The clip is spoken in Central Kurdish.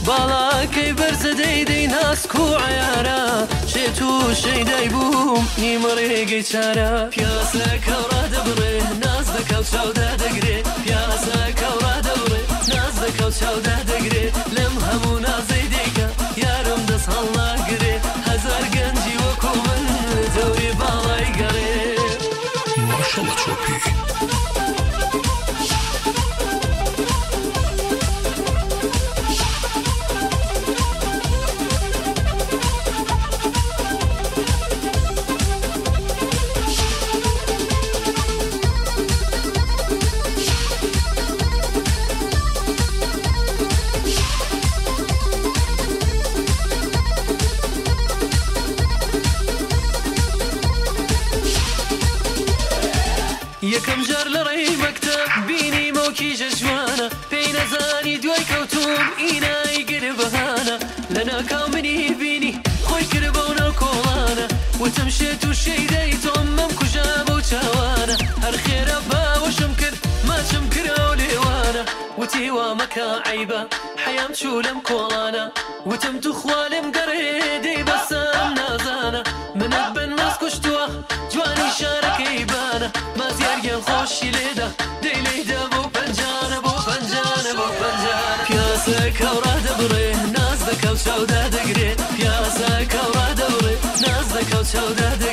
باڵاکەی بەرزەدەی دەی ناسک و عیارە شێت و شەیدای بووم نیمە ڕێگەی چارە پیاسەکە ڕادەبڕێ ناز دەکەوت چاودا دەگرێ پیاسەکە ڕادەبڕێ ناز دەکەوت چاودا دەگرێ لەم هەموو نازەی دەیکە یارم دەست هەڵناگرێ هەزار گەنجی وەکو من دەوری باڵای گەڕێ ماشەڵڵا چۆپی یەکەم جار لە ڕێی مەکتەب بینی مەوکیژە جوانە پێی نەزانی دوای کەوتوم ئینای گر بەهانە لە ناکاو منی بینی خۆی کرد بەو ناو کۆڵانە وتم شێت و شەیدەی تۆم مەم کوژا بەو چاوانە هەر خێرە باوەشم کرد ماچم کرا و لێوانە وتی وا مەکە عەیبە حەیام چوو لەم کۆڵانە وتم تو خوا لێم گەڕێ دەی بەسەم نازانە منت بن ماس کوشتووە جوانی شارەکەی بانە مازیارگەن خۆشی لێدا دەی لێیدا بۆ پەنجانە بۆ پەنجانە بۆ پەنجانە پیاسەکە ڕادەبڕێ ناز دەکەوت چاودا دەگرێ پیاسەکە ڕادەبڕێ ناز دەکەوت چاودا دەگرێ